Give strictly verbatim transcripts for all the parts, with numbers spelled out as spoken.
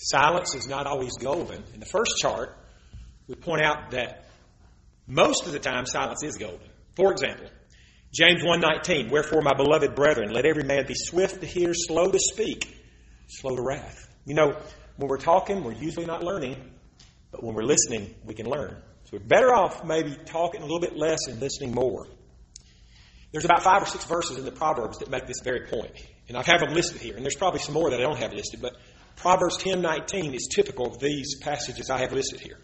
Silence is not always golden. In the first chart, we point out that most of the time silence is golden. For example, James one nineteen, wherefore, my beloved brethren, let every man be swift to hear, slow to speak, slow to wrath. You know, when we're talking, we're usually not learning, but when we're listening, we can learn. So we're better off maybe talking a little bit less and listening more. There's about five or six verses in the Proverbs that make this very point. And I have them listed here. And there's probably some more that I don't have listed. But Proverbs ten nineteen is typical of these passages I have listed here.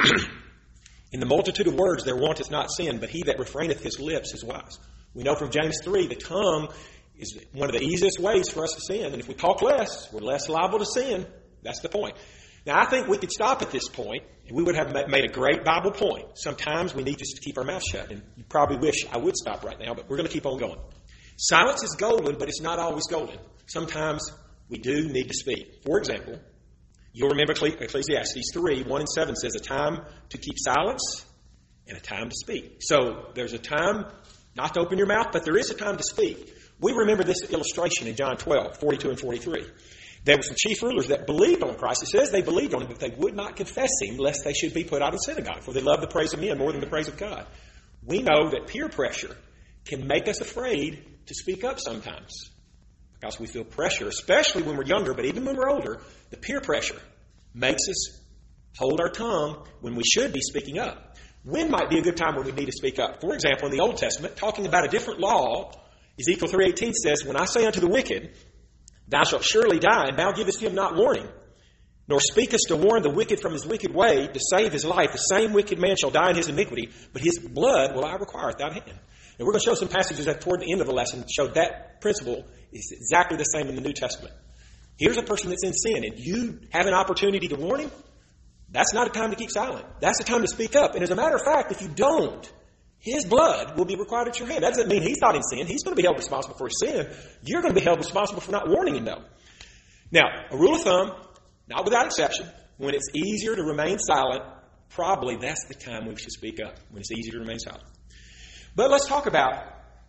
In the multitude of words there wanteth not sin, but he that refraineth his lips is wise. We know from James three, the tongue is one of the easiest ways for us to sin. And if we talk less, we're less liable to sin. That's the point. Now, I think we could stop at this point, and we would have made a great Bible point. Sometimes we need just to keep our mouth shut, and you probably wish I would stop right now, but we're going to keep on going. Silence is golden, but it's not always golden. Sometimes we do need to speak. For example, you'll remember Ecclesiastes three, one and seven says a time to keep silence and a time to speak. So there's a time not to open your mouth, but there is a time to speak. We remember this illustration in John twelve, forty-two and forty-three. There were some chief rulers that believed on Christ. It says they believed on him, but they would not confess him, lest they should be put out of synagogue, for they loved the praise of men more than the praise of God. We know that peer pressure can make us afraid to speak up sometimes, because we feel pressure, especially when we're younger, but even when we're older, the peer pressure makes us hold our tongue when we should be speaking up. When might be a good time when we need to speak up? For example, in the Old Testament, talking about a different law, Ezekiel three eighteen says, when I say unto the wicked, thou shalt surely die, and thou givest him not warning, nor speakest to warn the wicked from his wicked way to save his life, the same wicked man shall die in his iniquity, but his blood will I require without hand. And we're going to show some passages that toward the end of the lesson show that principle is exactly the same in the New Testament. Here's a person that's in sin, and you have an opportunity to warn him. That's not a time to keep silent. That's a time to speak up. And as a matter of fact, if you don't, his blood will be required at your hand. That doesn't mean he's not in sin. He's going to be held responsible for his sin. You're going to be held responsible for not warning him, though. Now, a rule of thumb, not without exception, when it's easier to remain silent, probably that's the time we should speak up, when it's easier to remain silent. But let's talk about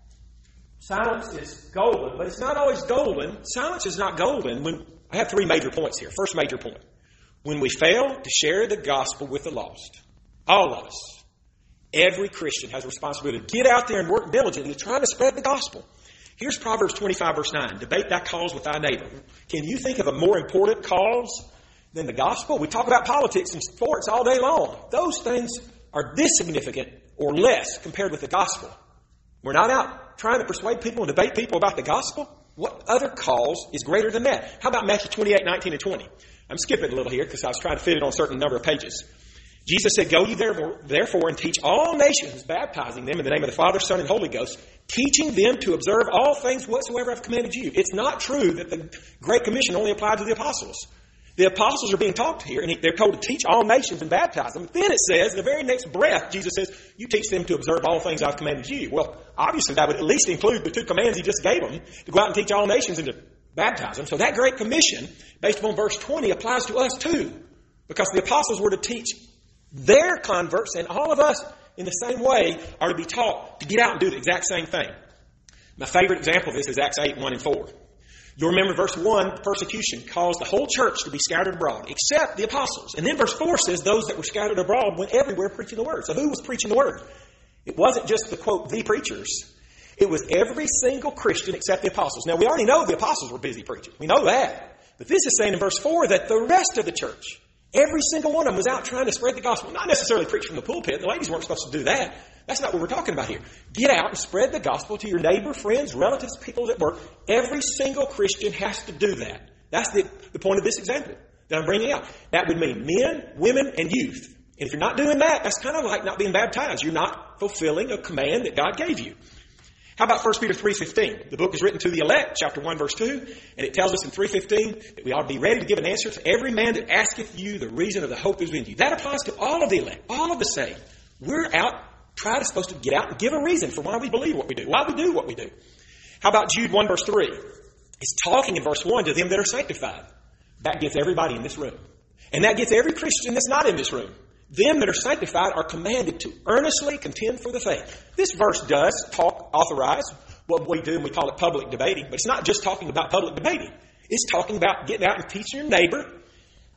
silence is golden, but it's not always golden. Silence is not golden when I have three major points here. First major point. When we fail to share the gospel with the lost, all of us, every Christian has a responsibility to get out there and work diligently trying to spread the gospel. Here's Proverbs twenty-five, verse nine. Debate thy cause with thy neighbor. Can you think of a more important cause than the gospel? We talk about politics and sports all day long. Those things are this significant or less compared with the gospel. We're not out trying to persuade people and debate people about the gospel. What other cause is greater than that? How about Matthew twenty-eight, nineteen and twenty? I'm skipping a little here because I was trying to fit it on a certain number of pages. Jesus said, go ye therefore, therefore and teach all nations, baptizing them in the name of the Father, Son, and Holy Ghost, teaching them to observe all things whatsoever I've commanded you. It's not true that the Great Commission only applied to the apostles. The apostles are being taught here, and they're told to teach all nations and baptize them. Then it says, in the very next breath, Jesus says, you teach them to observe all things I've commanded you. Well, obviously that would at least include the two commands he just gave them, to go out and teach all nations and to baptize them. So that Great Commission, based upon verse twenty, applies to us too, because the apostles were to teach their converts, and all of us in the same way are to be taught to get out and do the exact same thing. My favorite example of this is Acts eight, one and four. You'll remember verse one, persecution caused the whole church to be scattered abroad, except the apostles. And then verse four says those that were scattered abroad went everywhere preaching the word. So who was preaching the word? It wasn't just the, quote, the preachers. It was every single Christian except the apostles. Now, we already know the apostles were busy preaching. We know that. But this is saying in verse four that the rest of the church, every single one of them was out trying to spread the gospel. Not necessarily preach from the pulpit. The ladies weren't supposed to do that. That's not what we're talking about here. Get out and spread the gospel to your neighbor, friends, relatives, people at work. Every single Christian has to do that. That's the, the point of this example that I'm bringing out. That would mean men, women, and youth. And if you're not doing that, that's kind of like not being baptized. You're not fulfilling a command that God gave you. How about First Peter three fifteen? The book is written to the elect, chapter one, verse two, and it tells us in three fifteen that we ought to be ready to give an answer to every man that asketh you the reason of the hope that is in you. That applies to all of the elect, all of the saved. We're out, trying to supposed to get out and give a reason for why we believe what we do, why we do what we do. How about Jude one, verse three? It's talking in verse one to them that are sanctified. That gets everybody in this room. And that gets every Christian that's not in this room. Them that are sanctified are commanded to earnestly contend for the faith. This verse does talk, authorize what we do, and we call it public debating. But it's not just talking about public debating. It's talking about getting out and teaching your neighbor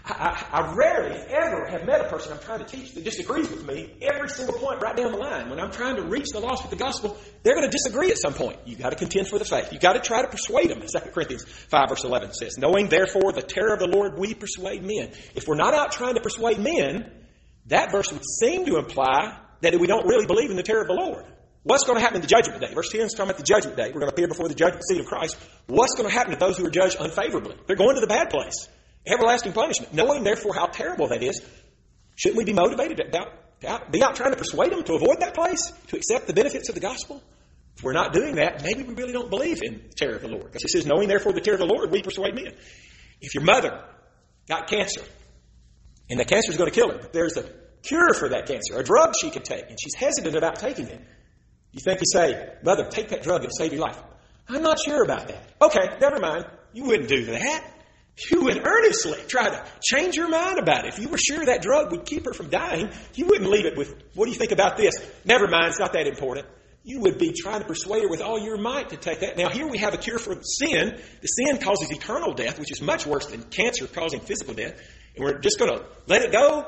I, I rarely ever have met a person I'm trying to teach that disagrees with me every single point right down the line. When I'm trying to reach the lost with the gospel, they're going to disagree at some point. You've got to contend for the faith. You've got to try to persuade them. Second Corinthians five verse eleven says, knowing therefore the terror of the Lord, we persuade men. If we're not out trying to persuade men, that verse would seem to imply that we don't really believe in the terror of the Lord. What's going to happen in the judgment day? Verse ten is talking about the judgment day. We're going to appear before the judgment seat of Christ. What's going to happen to those who are judged unfavorably? They're going to the bad place. Everlasting punishment. Knowing, therefore, how terrible that is, shouldn't we be motivated to, out, to out, be out trying to persuade them to avoid that place, to accept the benefits of the gospel? If we're not doing that, maybe we really don't believe in the terror of the Lord. Because it says, knowing, therefore, the terror of the Lord, we persuade men. If your mother got cancer, and the cancer is going to kill her, but there's a cure for that cancer, a drug she could take, and she's hesitant about taking it, you think you say, Mother, take that drug and save your life. I'm not sure about that. Okay, never mind. You wouldn't do that. You would earnestly try to change your mind about it. If you were sure that drug would keep her from dying, you wouldn't leave it with, what do you think about this? Never mind, it's not that important. You would be trying to persuade her with all your might to take that. Now, here we have a cure for sin. The sin causes eternal death, which is much worse than cancer causing physical death. And we're just going to let it go?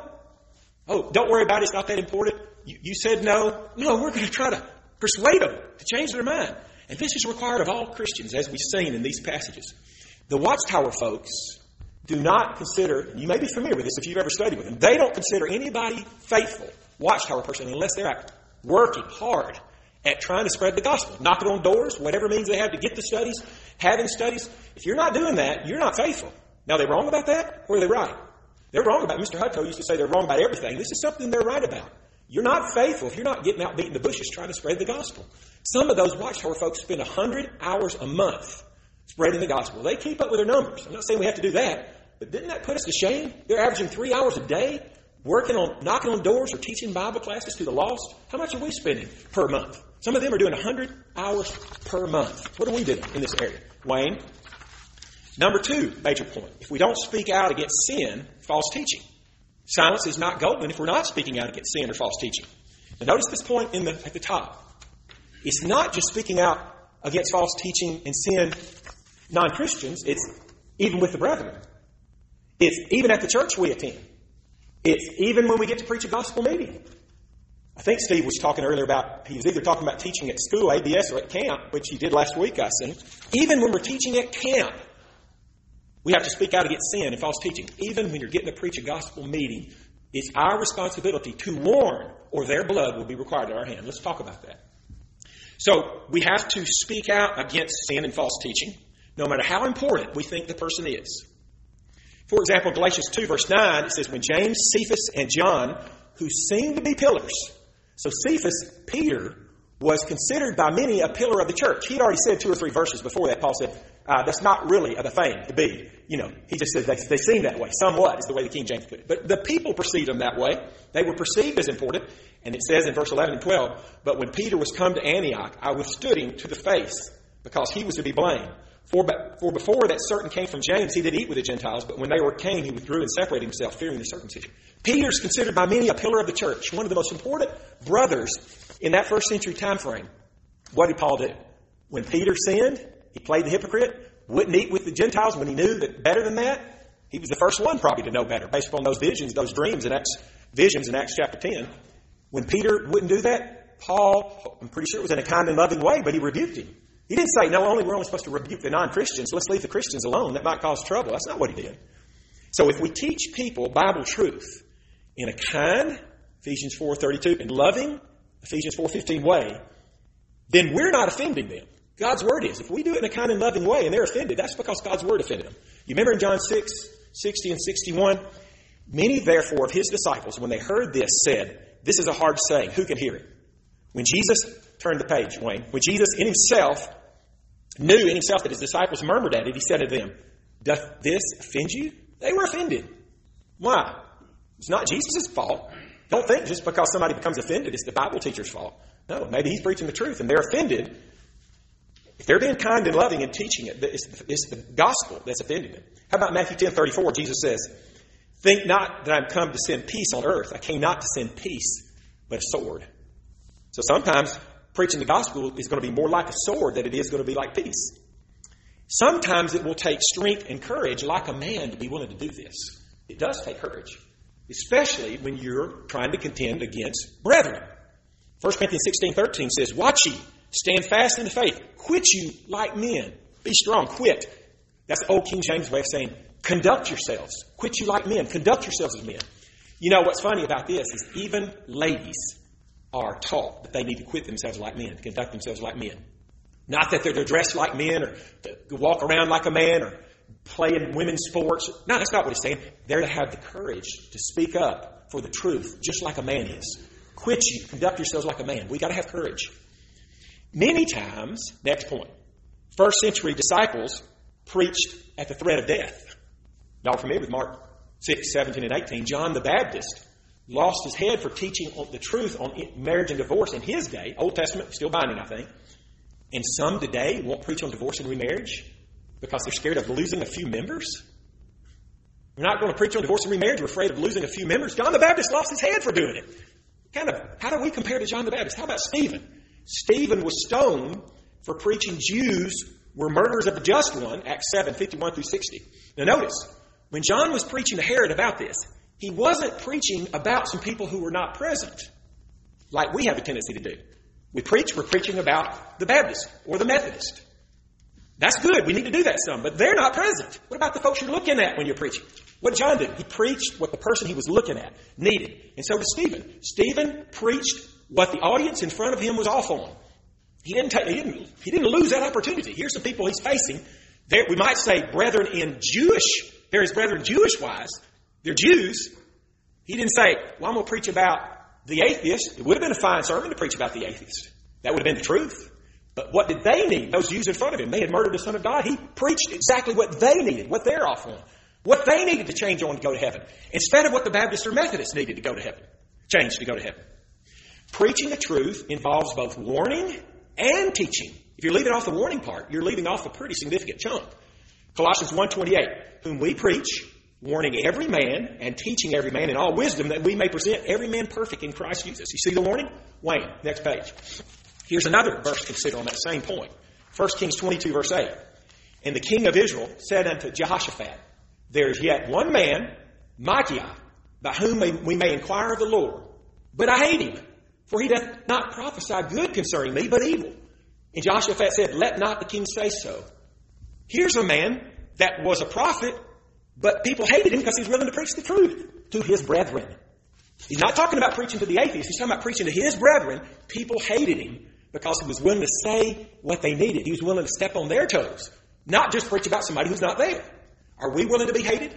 Oh, don't worry about it. It's not that important. You, you said no. No, we're going to try to persuade them to change their mind. And this is required of all Christians, as we've seen in these passages. The Watchtower folks do not consider, you may be familiar with this if you've ever studied with them, they don't consider anybody faithful, Watchtower person, unless they're out working hard at trying to spread the gospel, knocking on doors, whatever means they have to get the studies, having studies. If you're not doing that, you're not faithful. Now, are they wrong about that, or are they right? They're wrong about it. Mister Hutto used to say they're wrong about everything. This is something they're right about. You're not faithful if you're not getting out beating the bushes trying to spread the gospel. Some of those Watchtower folks spend one hundred hours a month spreading the gospel. They keep up with their numbers. I'm not saying we have to do that, but didn't that put us to shame? They're averaging three hours a day working on, knocking on doors or teaching Bible classes to the lost. How much are we spending per month? Some of them are doing one hundred hours per month. What are we doing in this area? Wayne? Number two major point. If we don't speak out against sin, false teaching. Silence is not golden if we're not speaking out against sin or false teaching. Now notice this point in the, at the top. It's not just speaking out against false teaching and sin non-Christians. It's even with the brethren. It's even at the church we attend. It's even when we get to preach a gospel meeting. I think Steve was talking earlier about, he was either talking about teaching at school, A B S, or at camp, which he did last week, I seen. Even when we're teaching at camp, we have to speak out against sin and false teaching. Even when you're getting to preach a gospel meeting, it's our responsibility to warn, or their blood will be required at our hand. Let's talk about that. So we have to speak out against sin and false teaching, no matter how important we think the person is. For example, Galatians two, verse nine, it says, when James, Cephas, and John, who seemed to be pillars. So Cephas, Peter, was considered by many a pillar of the church. He'd already said two or three verses before that. Paul said, uh, that's not really a thing to be. You know, he just said they, they seem that way. Somewhat is the way the King James put it. But the people perceived them that way. They were perceived as important. And it says in verse eleven and twelve, but when Peter was come to Antioch, I withstood him to the face, because he was to be blamed. For, for before that certain came from James, he did eat with the Gentiles, but when they were came, he withdrew and separated himself, fearing the circumcision. Peter's considered by many a pillar of the church, one of the most important brothers in that first century time frame. What did Paul do? When Peter sinned, he played the hypocrite, wouldn't eat with the Gentiles when he knew that better than that. He was the first one probably to know better, based upon those visions, those dreams in Acts, visions in Acts chapter ten. When Peter wouldn't do that, Paul, I'm pretty sure it was in a kind and loving way, but he rebuked him. He didn't say, no, only we're only supposed to rebuke the non-Christians. Let's leave the Christians alone. That might cause trouble. That's not what he did. So if we teach people Bible truth in a kind, Ephesians four thirty-two, and loving, Ephesians four fifteen way, then we're not offending them. God's word is. If we do it in a kind and loving way and they're offended, that's because God's word offended them. You remember in John six, sixty and sixty-one? Many, therefore, of his disciples, when they heard this, said, this is a hard saying. Who can hear it? When Jesus, turn the page, Wayne. When Jesus in himself knew in himself that his disciples murmured at it, he said to them, doth this offend you? They were offended. Why? It's not Jesus' fault. Don't think just because somebody becomes offended, it's the Bible teacher's fault. No, maybe he's preaching the truth and they're offended. If they're being kind and loving and teaching it, it's, it's the gospel that's offending them. How about Matthew ten thirty-four? Jesus says, think not that I'm come to send peace on earth. I came not to send peace, but a sword. So sometimes preaching the gospel is going to be more like a sword than it is going to be like peace. Sometimes it will take strength and courage like a man to be willing to do this. It does take courage, especially when you're trying to contend against brethren. First Corinthians sixteen thirteen says, "Watch ye, stand fast in the faith, quit you like men." Be strong, quit. That's the old King James way of saying, conduct yourselves. Quit you like men. Conduct yourselves as men. You know, what's funny about this is even ladies are taught that they need to quit themselves like men, to conduct themselves like men. Not that they're to dress like men or to walk around like a man or play in women's sports. No, that's not what he's saying. They're to have the courage to speak up for the truth, just like a man is. Quit you. Conduct yourselves like a man. We got to have courage. Many times, next point, first century disciples preached at the threat of death. Y'all familiar with Mark six, seventeen, and eighteen? John the Baptist lost his head for teaching the truth on marriage and divorce in his day. Old Testament, still binding, I think. And some today won't preach on divorce and remarriage because they're scared of losing a few members. We're not going to preach on divorce and remarriage. We're afraid of losing a few members. John the Baptist lost his head for doing it. Kind of, how do we compare to John the Baptist? How about Stephen? Stephen was stoned for preaching Jews were murderers of the just one, Acts seven, fifty-one through sixty. Now notice, when John was preaching to Herod about this, he wasn't preaching about some people who were not present, like we have a tendency to do. We preach, we're preaching about the Baptist or the Methodist. That's good. We need to do that some, but they're not present. What about the folks you're looking at when you're preaching? What did John do? He preached what the person he was looking at needed. And so did Stephen. Stephen preached what the audience in front of him was off on. He didn't, take, he didn't, he didn't lose that opportunity. Here's some people he's facing. There, we might say brethren in Jewish, they're his brethren Jewish-wise. They're Jews. He didn't say, well, I'm going to preach about the atheist. It would have been a fine sermon to preach about the atheist. That would have been the truth. But what did they need? Those Jews in front of him. They had murdered the Son of God. He preached exactly what they needed, what they're off on. What they needed to change on to go to heaven. Instead of what the Baptists or Methodists needed to go to heaven. Change to go to heaven. Preaching the truth involves both warning and teaching. If you're leaving off the warning part, you're leaving off a pretty significant chunk. Colossians one twenty-eight, whom we preach, warning every man and teaching every man in all wisdom, that we may present every man perfect in Christ Jesus. You see the warning? Wayne, next page. Here's another verse to consider on that same point. First Kings twenty-two, verse eight. And the king of Israel said unto Jehoshaphat, there is yet one man, Micaiah, by whom we may inquire of the Lord. But I hate him, for he doth not prophesy good concerning me, but evil. And Jehoshaphat said, let not the king say so. Here's a man that was a prophet, but people hated him because he's willing to preach the truth to his brethren. He's not talking about preaching to the atheists. He's talking about preaching to his brethren. People hated him because he was willing to say what they needed. He was willing to step on their toes, not just preach about somebody who's not there. Are we willing to be hated?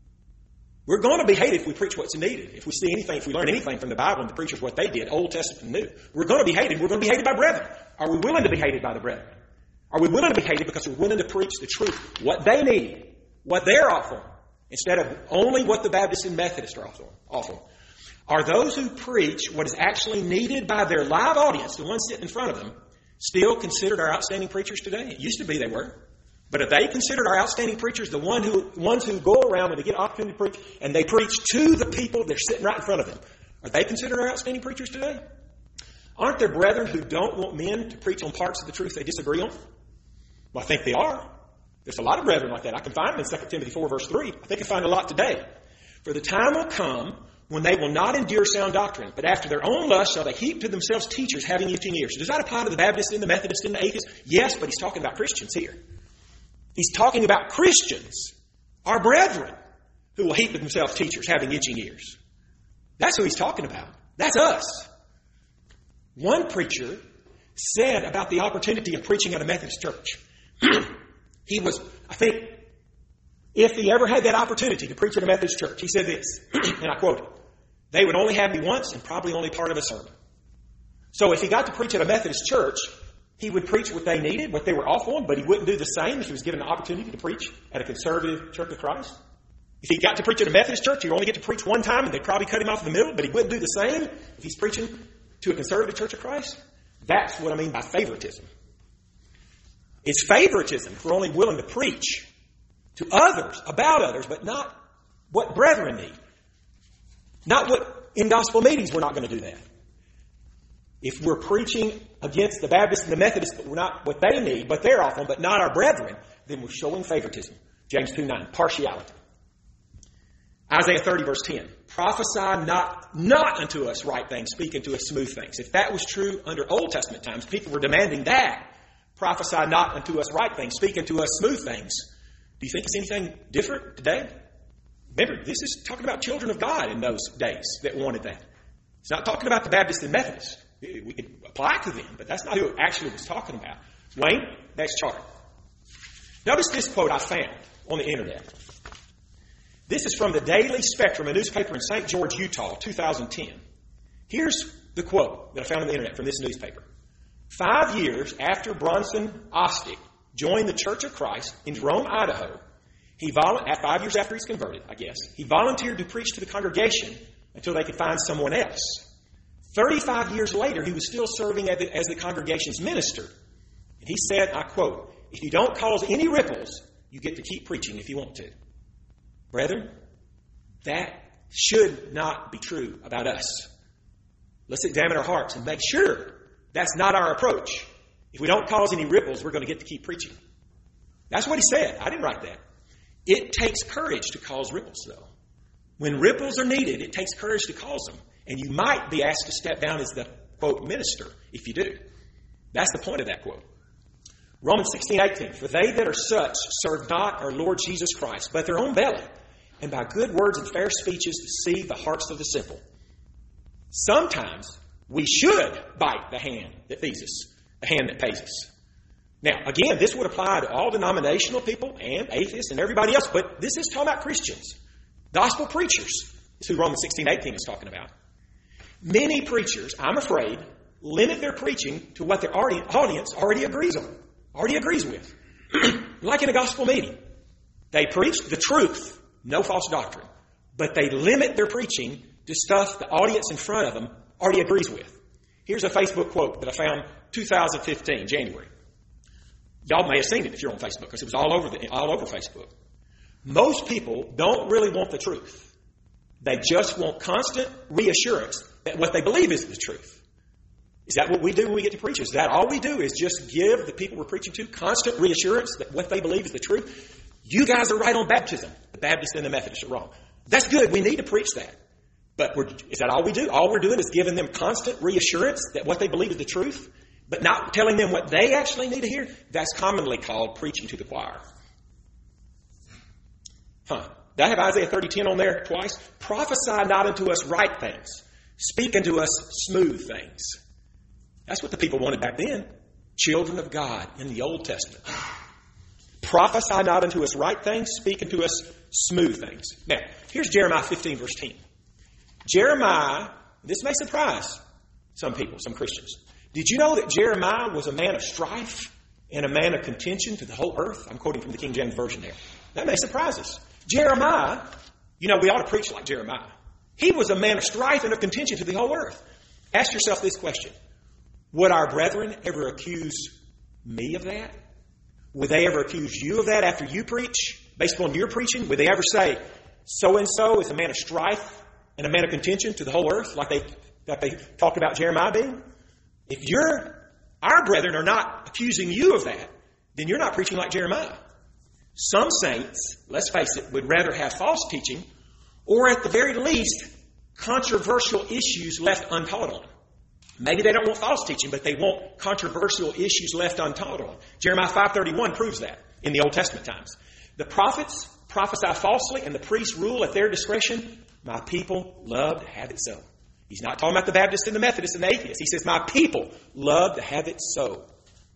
We're going to be hated if we preach what's needed. If we see anything, if we learn anything from the Bible and the preachers what they did, Old Testament and New, we're going to be hated. We're going to be hated by brethren. Are we willing to be hated by the brethren? Are we willing to be hated because we're willing to preach the truth, what they need, what they're off on, instead of only what the Baptists and Methodists are off on? Off on? Are those who preach what is actually needed by their live audience, the ones sitting in front of them, still considered our outstanding preachers today? It used to be they were. But are they considered our outstanding preachers, the one who, ones who go around when they get an opportunity to preach, and they preach to the people they're sitting right in front of them? Are they considered our outstanding preachers today? Aren't there brethren who don't want men to preach on parts of the truth they disagree on? Well, I think they are. There's a lot of brethren like that. I can find them in Second Timothy four, verse three. I think I find a lot today. For the time will come when they will not endure sound doctrine, but after their own lust shall they heap to themselves teachers having itching ears. Does that apply to the Baptists and the Methodists and the atheists? Yes, but he's talking about Christians here. He's talking about Christians, our brethren, who will heap to themselves teachers having itching ears. That's who he's talking about. That's us. One preacher said about the opportunity of preaching at a Methodist church. He was, I think, if he ever had that opportunity to preach at a Methodist church, he said this, and I quote it, they would only have me once and probably only part of a sermon. So if he got to preach at a Methodist church, he would preach what they needed, what they were off on, but he wouldn't do the same if he was given an opportunity to preach at a conservative Church of Christ. If he got to preach at a Methodist church, he'd only get to preach one time, and they'd probably cut him off in the middle, but he wouldn't do the same if he's preaching to a conservative Church of Christ. That's what I mean by favoritism. It's favoritism if we're only willing to preach to others, about others, but not what brethren need. Not what, in gospel meetings, we're not going to do that. If we're preaching against the Baptists and the Methodists, but we're not what they need, but they're off on, but not our brethren, then we're showing favoritism. James two nine, partiality. Isaiah thirty, verse ten. Prophesy not, not unto us right things, speak unto us smooth things. If that was true under Old Testament times, people were demanding that. Prophesy not unto us right things, speak unto us smooth things. Do you think it's anything different today? Remember, this is talking about children of God in those days that wanted that. It's not talking about the Baptists and Methodists. We could apply to them, but that's not who it actually was talking about. Wayne, next chart. Notice this quote I found on the internet. This is from the Daily Spectrum, a newspaper in Saint George, Utah, two thousand ten. Here's the quote that I found on the internet from this newspaper. Five years after Bronson Ostick joined the Church of Christ in Jerome, Idaho, he vol- five years after he's converted, I guess, he volunteered to preach to the congregation until they could find someone else. Thirty-five years later, he was still serving as the, as the congregation's minister. And he said, I quote, "If you don't cause any ripples, you get to keep preaching if you want to." Brethren, that should not be true about us. Let's examine our hearts and make sure that's not our approach. If we don't cause any ripples, we're going to get to keep preaching. That's what he said. I didn't write that. It takes courage to cause ripples, though. When ripples are needed, it takes courage to cause them. And you might be asked to step down as the, quote, minister if you do. That's the point of that quote. Romans sixteen, eighteen. For they that are such serve not our Lord Jesus Christ, but their own belly, and by good words and fair speeches deceive the hearts of the simple. Sometimes we should bite the hand that feeds us, the hand that pays us. Now, again, this would apply to all denominational people and atheists and everybody else, but this is talking about Christians. Gospel preachers is who Romans sixteen, eighteen is talking about. Many preachers, I'm afraid, limit their preaching to what their audience already agrees on, already agrees with. Like in a gospel meeting. They preach the truth, no false doctrine. But they limit their preaching to stuff the audience in front of them already agrees with. Here's a Facebook quote that I found two thousand fifteen, January. Y'all may have seen it if you're on Facebook, because it was all over the, all over Facebook. Most people don't really want the truth. They just want constant reassurance that what they believe is the truth. Is that what we do when we get to preach? Is that all we do is just give the people we're preaching to constant reassurance that what they believe is the truth? You guys are right on baptism. The Baptists and the Methodists are wrong. That's good. We need to preach that. But we're, is that all we do? All we're doing is giving them constant reassurance that what they believe is the truth, but not telling them what they actually need to hear? That's commonly called preaching to the choir. Huh. Did I have Isaiah thirty, ten on there twice? Prophesy not unto us right things. Speak unto us smooth things. That's what the people wanted back then. Children of God in the Old Testament. Prophesy not unto us right things. Speak unto us smooth things. Now, here's Jeremiah fifteen, verse ten. Jeremiah, this may surprise some people, some Christians. Did you know that Jeremiah was a man of strife and a man of contention to the whole earth? I'm quoting from the King James Version there. That may surprise us. Jeremiah, you know, we ought to preach like Jeremiah. He was a man of strife and of contention to the whole earth. Ask yourself this question. Would our brethren ever accuse me of that? Would they ever accuse you of that after you preach, based on your preaching? Would they ever say, so-and-so is a man of strife and a man of contention to the whole earth, like they, like they talked about Jeremiah being? If you're, our brethren are not accusing you of that, then you're not preaching like Jeremiah. Some saints, let's face it, would rather have false teaching, or at the very least, controversial issues left untaught on. Maybe they don't want false teaching, but they want controversial issues left untaught on. Jeremiah five thirty-one proves that in the Old Testament times. The prophets prophesy falsely, and the priests rule at their discretion. My people love to have it so. He's not talking about the Baptists and the Methodists and the atheists. He says, my people love to have it so.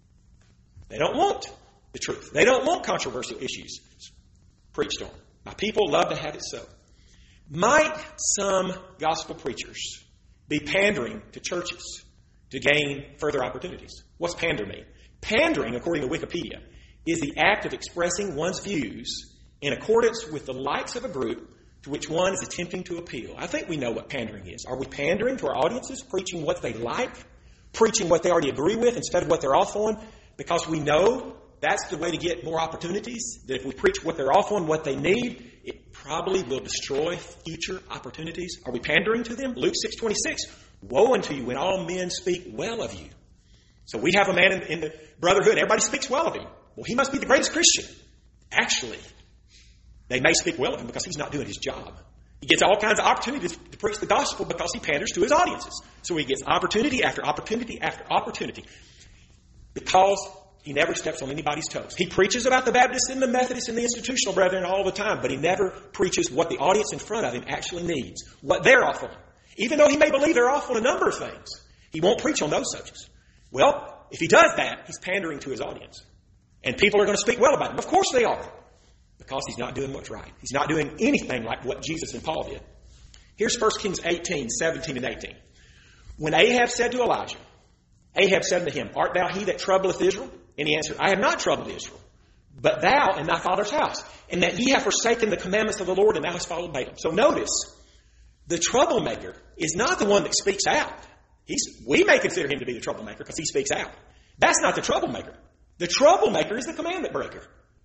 They don't want the truth. They don't want controversial issues preached on. My people love to have it so. Might some gospel preachers be pandering to churches to gain further opportunities? What's pander mean? Pandering, according to Wikipedia, is the act of expressing one's views in accordance with the likes of a group to which one is attempting to appeal. I think we know what pandering is. Are we pandering to our audiences, preaching what they like, preaching what they already agree with instead of what they're off on, because we know that's the way to get more opportunities, that if we preach what they're off on, what they need, it probably will destroy future opportunities. Are we pandering to them? Luke six twenty-six, woe unto you when all men speak well of you. So we have a man in, in the brotherhood, everybody speaks well of him. Well, he must be the greatest Christian. Actually, they may speak well of him because he's not doing his job. He gets all kinds of opportunities to preach the gospel because he panders to his audiences. So he gets opportunity after opportunity after opportunity because he never steps on anybody's toes. He preaches about the Baptists and the Methodists and the institutional brethren all the time, but he never preaches what the audience in front of him actually needs, what they're off on. Even though he may believe they're off on a number of things, he won't preach on those subjects. Well, if he does that, he's pandering to his audience. And people are going to speak well about him. Of course they are. Because he's not doing what's right. He's not doing anything like what Jesus and Paul did. Here's First Kings eighteen, seventeen and eighteen. When Ahab said to Elijah, Ahab said unto him, Art thou he that troubleth Israel? And he answered, I have not troubled Israel, but thou and thy father's house, and that ye have forsaken the commandments of the Lord, and thou hast followed Balaam. So notice, the troublemaker is not the one that speaks out. He's, we may consider him to be the troublemaker because he speaks out. That's not the troublemaker. The troublemaker is the commandment breaker.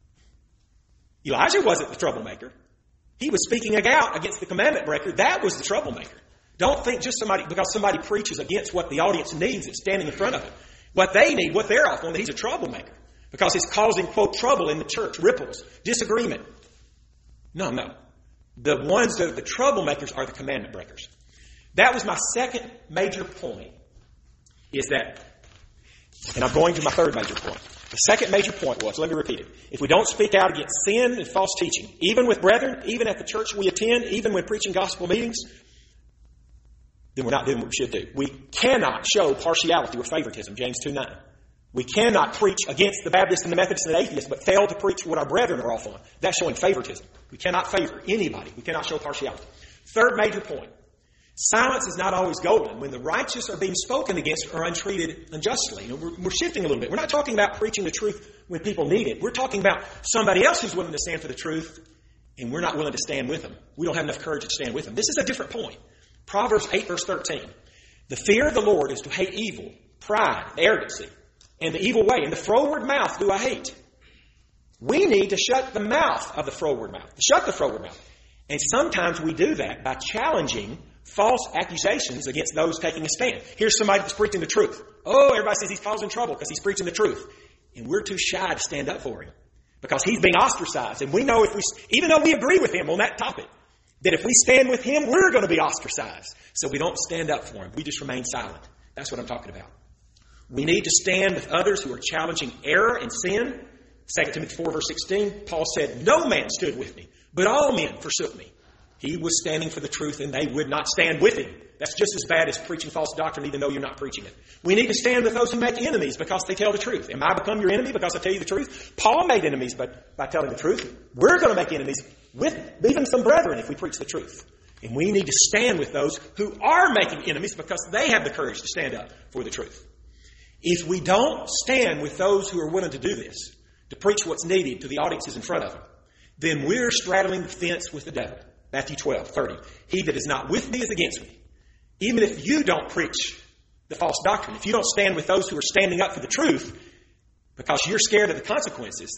Elijah wasn't the troublemaker. He was speaking out against the commandment breaker. That was the troublemaker. Don't think just somebody, because somebody preaches against what the audience needs that's standing in front of him. What they need, what they're off on, that he's a troublemaker. Because he's causing, quote, trouble in the church, ripples, disagreement. No, no. The ones that are the troublemakers are the commandment breakers. That was my second major point, is that, and I'm going to my third major point. The second major point was, let me repeat it, if we don't speak out against sin and false teaching, even with brethren, even at the church we attend, even when preaching gospel meetings, then we're not doing what we should do. We cannot show partiality or favoritism, James two nine. We cannot preach against the Baptists and the Methodists and the atheists, but fail to preach what our brethren are off on. That's showing favoritism. We cannot favor anybody. We cannot show partiality. Third major point. Silence is not always golden when the righteous are being spoken against or untreated unjustly. You know, we're, we're shifting a little bit. We're not talking about preaching the truth when people need it. We're talking about somebody else who's willing to stand for the truth, and we're not willing to stand with them. We don't have enough courage to stand with them. This is a different point. Proverbs eight, verse thirteen. The fear of the Lord is to hate evil, pride, arrogancy, and the evil way. And the froward mouth do I hate. We need to shut the mouth of the froward mouth. Shut the froward mouth. And sometimes we do that by challenging false accusations against those taking a stand. Here's somebody that's preaching the truth. Oh, everybody says he's causing trouble because he's preaching the truth. And we're too shy to stand up for him because he's being ostracized. And we know if we, even though we agree with him on that topic, that if we stand with him, we're going to be ostracized. So we don't stand up for him. We just remain silent. That's what I'm talking about. We need to stand with others who are challenging error and sin. Second Timothy four, verse sixteen, Paul said, No man stood with me, but all men forsook me. He was standing for the truth, and they would not stand with him. That's just as bad as preaching false doctrine, even though you're not preaching it. We need to stand with those who make enemies because they tell the truth. Am I become your enemy because I tell you the truth? Paul made enemies by, by telling the truth. We're going to make enemies with even some brethren if we preach the truth. And we need to stand with those who are making enemies because they have the courage to stand up for the truth. If we don't stand with those who are willing to do this, to preach what's needed to the audiences in front of them, then we're straddling the fence with the devil. Matthew twelve, thirty. He that is not with me is against me. Even if you don't preach the false doctrine, if you don't stand with those who are standing up for the truth because you're scared of the consequences,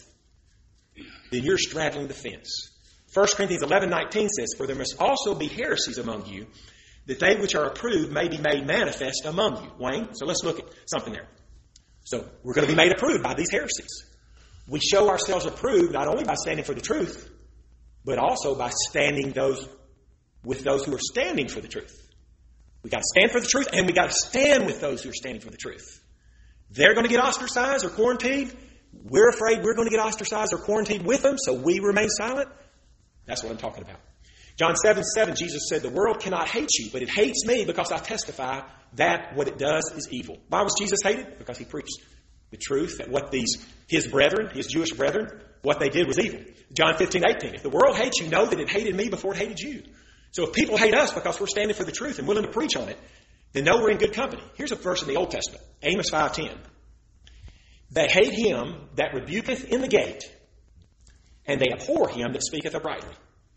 then you're straddling the fence. First Corinthians eleven nineteen says, For there must also be heresies among you, that they which are approved may be made manifest among you. Wayne, so let's look at something there. So we're going to be made approved by these heresies. We show ourselves approved not only by standing for the truth, but also by standing those with those who are standing for the truth. We got to stand for the truth, and we got to stand with those who are standing for the truth. They're going to get ostracized or quarantined. We're afraid we're going to get ostracized or quarantined with them, so we remain silent. That's what I'm talking about. John seven seven, Jesus said, The world cannot hate you, but it hates me because I testify that what it does is evil. Why was Jesus hated? Because he preached the truth that what these, his brethren, his Jewish brethren, what they did was evil. John fifteen eighteen, If the world hates you, know that it hated me before it hated you. So if people hate us because we're standing for the truth and willing to preach on it, then know we're in good company. Here's a verse in the Old Testament, Amos five ten. They hate him that rebuketh in the gate, and they abhor him that speaketh uprightly.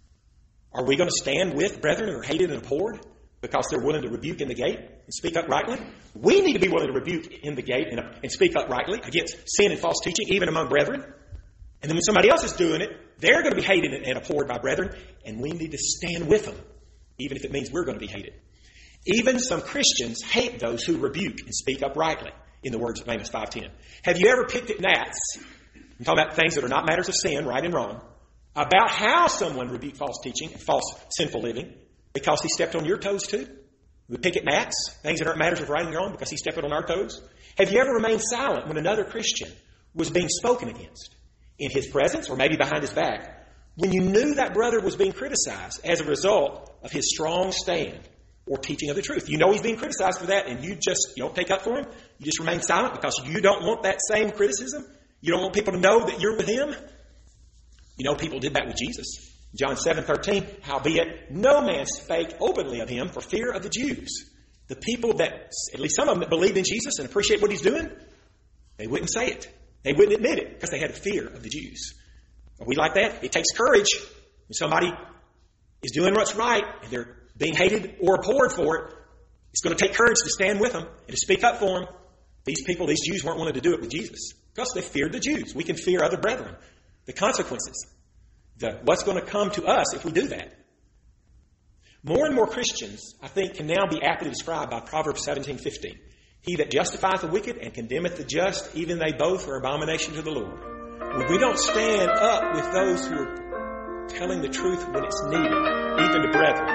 Are we going to stand with brethren who are hated and abhorred because they're willing to rebuke in the gate and speak uprightly? We need to be willing to rebuke in the gate and, and speak uprightly against sin and false teaching, even among brethren. And then when somebody else is doing it, they're going to be hated and abhorred by brethren, and we need to stand with them, even if it means we're going to be hated. Even some Christians hate those who rebuke and speak uprightly, in the words of Amos five ten. Have you ever picked at gnats? I'm talking about things that are not matters of sin, right and wrong. about how someone rebuked false teaching and false sinful living because he stepped on your toes too? We pick at gnats, things that aren't matters of right and wrong because he stepped on our toes. Have you ever remained silent when another Christian was being spoken against in his presence or maybe behind his back, when you knew that brother was being criticized as a result of his strong stand or teaching of the truth? You know he's being criticized for that, and you just you don't take up for him. You just remain silent because you don't want that same criticism. You don't want people to know that you're with him. You know people did that with Jesus. John seven thirteen, howbeit no man spake openly of him for fear of the Jews. The people that, at least some of them that believed in Jesus and appreciate what he's doing, they wouldn't say it. They wouldn't admit it because they had a fear of the Jews. Are we like that? It takes courage when somebody is doing what's right and they're being hated or abhorred for it. It's going to take courage to stand with them and to speak up for them. These people, these Jews, weren't willing to do it with Jesus because they feared the Jews. We can fear other brethren. The consequences. The, what's going to come to us if we do that? More and more Christians, I think, can now be aptly described by Proverbs seventeen fifteen. He that justifieth the wicked and condemneth the just, even they both are abomination to the Lord. When we don't stand up with those who are telling the truth when it's needed, even to brethren,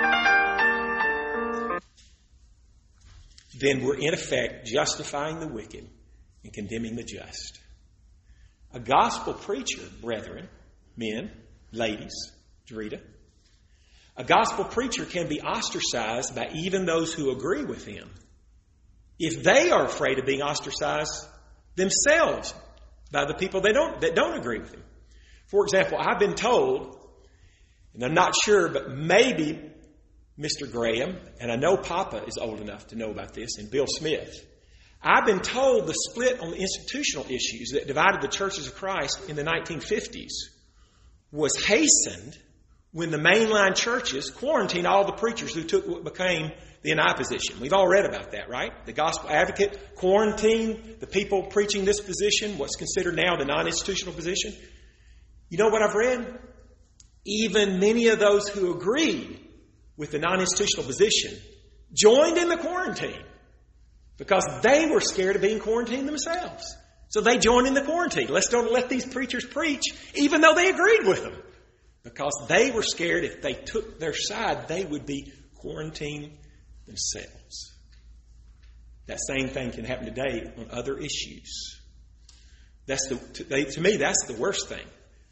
then we're in effect justifying the wicked and condemning the just. A gospel preacher, brethren, men, ladies, Dorita, a gospel preacher can be ostracized by even those who agree with him if they are afraid of being ostracized themselves by the people they don't, that don't agree with him. For example, I've been told, and I'm not sure, but maybe Mister Graham, and I know Papa is old enough to know about this, and Bill Smith, I've been told the split on the institutional issues that divided the churches of Christ in the nineteen fifties was hastened when the mainline churches quarantined all the preachers who took what became the N I position. We've all read about that, right? The gospel advocate quarantined the people preaching this position, what's considered now the non-institutional position. You know what I've read? Even many of those who agreed with the non-institutional position joined in the quarantine because they were scared of being quarantined themselves. So they joined in the quarantine. Let's don't let these preachers preach, even though they agreed with them. Because they were scared if they took their side, they would be quarantined themselves. That same thing can happen today on other issues. That's the, to, they, to me, that's the worst thing.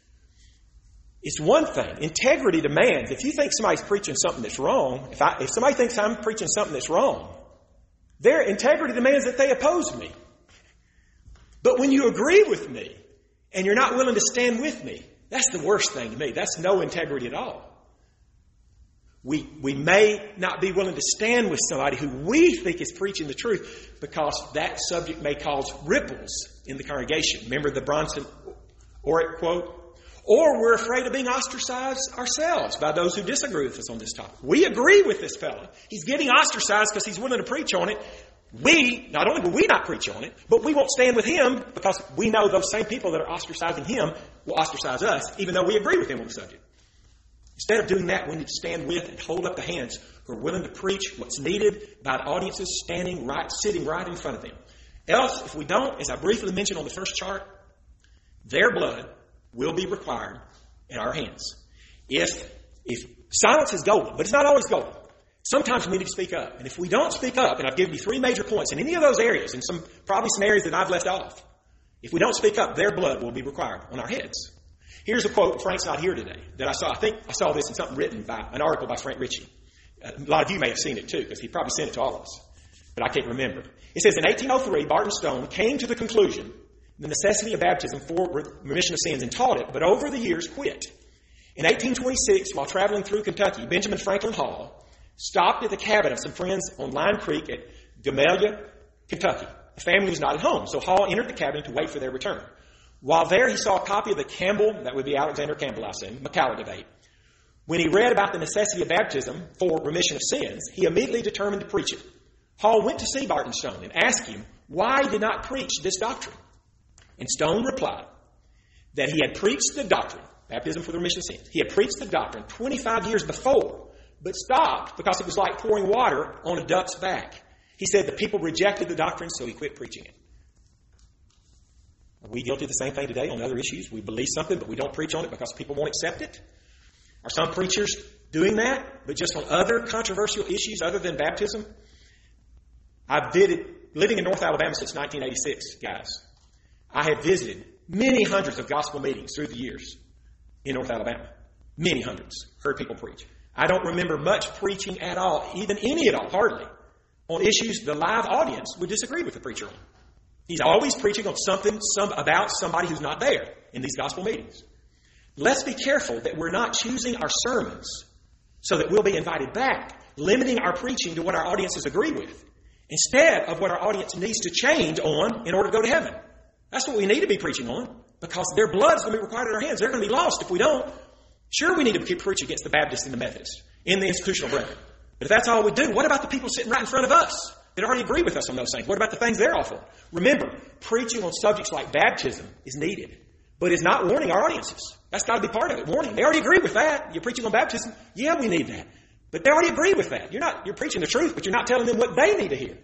It's one thing. Integrity demands, if you think somebody's preaching something that's wrong, if, I, if somebody thinks I'm preaching something that's wrong, their integrity demands that they oppose me. But when you agree with me and you're not willing to stand with me, that's the worst thing to me. That's no integrity at all. We, we may not be willing to stand with somebody who we think is preaching the truth because that subject may cause ripples in the congregation. Remember the Bronson Orrick quote? Or we're afraid of being ostracized ourselves by those who disagree with us on this topic. We agree with this fellow. He's getting ostracized because he's willing to preach on it. We, not only will we not preach on it, but we won't stand with him because we know those same people that are ostracizing him will ostracize us, even though we agree with him on the subject. Instead of doing that, we need to stand with and hold up the hands who are willing to preach what's needed by the audiences standing right, sitting right in front of them. Else, if we don't, as I briefly mentioned on the first chart, their blood will be required in our hands. If, if silence is golden, but it's not always golden. Sometimes we need to speak up. And if we don't speak up, and I've given you three major points in any of those areas, and some probably some areas that I've left off, if we don't speak up, their blood will be required on our heads. Here's a quote, Frank's not here today, that I saw. I think I saw this in something written by an article by Frank Ritchie. Uh, a lot of you may have seen it too, because he probably sent it to all of us. But I can't remember. It says, in eighteen oh three, Barton Stone came to the conclusion the necessity of baptism for remission of sins and taught it, but over the years quit. In eighteen twenty-six, while traveling through Kentucky, Benjamin Franklin Hall stopped at the cabin of some friends on Lime Creek at Gamelia, Kentucky. The family was not at home, so Hall entered the cabin to wait for their return. While there, he saw a copy of the Campbell, that would be Alexander Campbell, I assume, McCalla debate. When he read about the necessity of baptism for remission of sins, he immediately determined to preach it. Hall went to see Barton Stone and asked him why he did not preach this doctrine. And Stone replied that he had preached the doctrine, baptism for the remission of sins. He had preached the doctrine twenty-five years before, but stopped because it was like pouring water on a duck's back. He said the people rejected the doctrine, so he quit preaching it. Are we guilty of the same thing today on other issues? We believe something, but we don't preach on it because people won't accept it? Are some preachers doing that, but just on other controversial issues other than baptism? I've visited, living in North Alabama since nineteen eighty-six, guys. I have visited many hundreds of gospel meetings through the years in North Alabama. Many hundreds. Heard people preach. I don't remember much preaching at all, even any at all, hardly, on issues the live audience would disagree with the preacher on. He's always preaching on something some, about somebody who's not there in these gospel meetings. Let's be careful that we're not choosing our sermons so that we'll be invited back, limiting our preaching to what our audiences agree with, instead of what our audience needs to change on in order to go to heaven. That's what we need to be preaching on, because their blood is going to be required in our hands. They're going to be lost if we don't. Sure, we need to keep preaching against the Baptists and the Methodists in the institutional brethren. But if that's all we do, what about the people sitting right in front of us that already agree with us on those things? What about the things they're offering? Remember, preaching on subjects like baptism is needed, but it's not warning our audiences. That's got to be part of it. Warning. They already agree with that. You're preaching on baptism. Yeah, we need that. But they already agree with that. You're not, you're preaching the truth, but you're not telling them what they need to hear.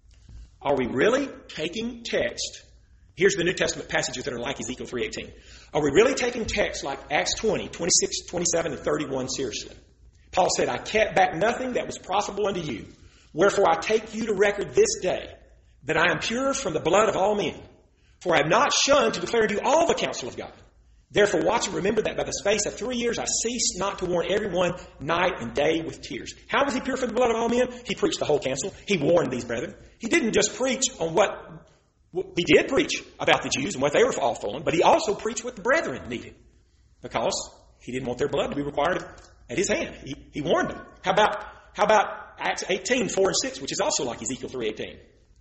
Are we really taking text? Here's the New Testament passages that are like Ezekiel three eighteen. Are we really taking texts like Acts twenty, twenty-six, twenty-seven, and thirty-one seriously? Paul said, I kept back nothing that was profitable unto you. Wherefore I take you to record this day that I am pure from the blood of all men. For I have not shunned to declare to you all the counsel of God. Therefore watch and remember that by the space of three years I ceased not to warn everyone night and day with tears. How was he pure from the blood of all men? He preached the whole counsel. He warned these brethren. He didn't just preach on what... He did preach about the Jews and what they were all fallen, but he also preached what the brethren needed, because he didn't want their blood to be required at his hand. He, he warned them. How about, how about Acts eighteen, four and six, which is also like Ezekiel three eighteen?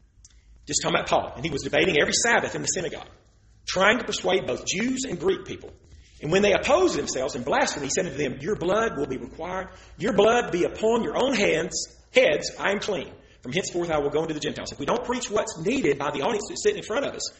Just talking about Paul. And he was debating every Sabbath in the synagogue, trying to persuade both Jews and Greek people. And when they opposed themselves and blasphemed, he said to them, your blood will be required. Your blood be upon your own hands, heads, I am clean. From henceforth I will go into the Gentiles. If we don't preach what's needed by the audience that's sitting in front of us,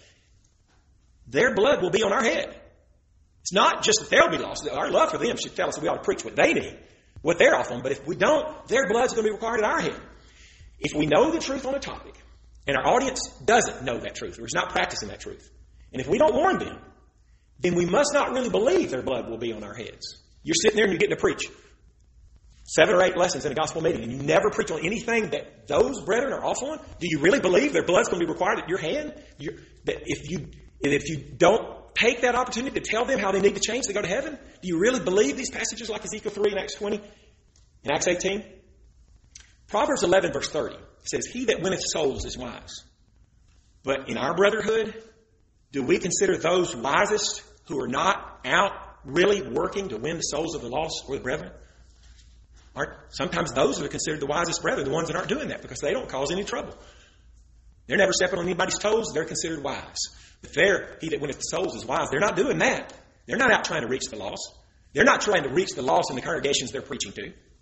their blood will be on our head. It's not just that they'll be lost. Our love for them should tell us that we ought to preach what they need, what they're offering. But if we don't, their blood's going to be required at our head. If we know the truth on a topic, and our audience doesn't know that truth, or is not practicing that truth, and if we don't warn them, then we must not really believe their blood will be on our heads. You're sitting there and you're getting to preach seven or eight lessons in a gospel meeting, and you never preach on anything that those brethren are off on? Do you really believe their blood's going to be required at your hand? You're, that if you if you don't take that opportunity to tell them how they need to change to go to heaven, do you really believe these passages like Ezekiel three and Acts twenty and Acts eighteen? Proverbs eleven verse thirty says, he that winneth souls is wise. But in our brotherhood, do we consider those wisest who are not out really working to win the souls of the lost or the brethren? Aren't, sometimes those that are considered the wisest brethren, the ones that aren't doing that because they don't cause any trouble. They're never stepping on anybody's toes. They're considered wise. But they're, he that winneth the souls is wise. They're not doing that. They're not out trying to reach the lost. They're not trying to reach the lost in the congregations they're preaching to.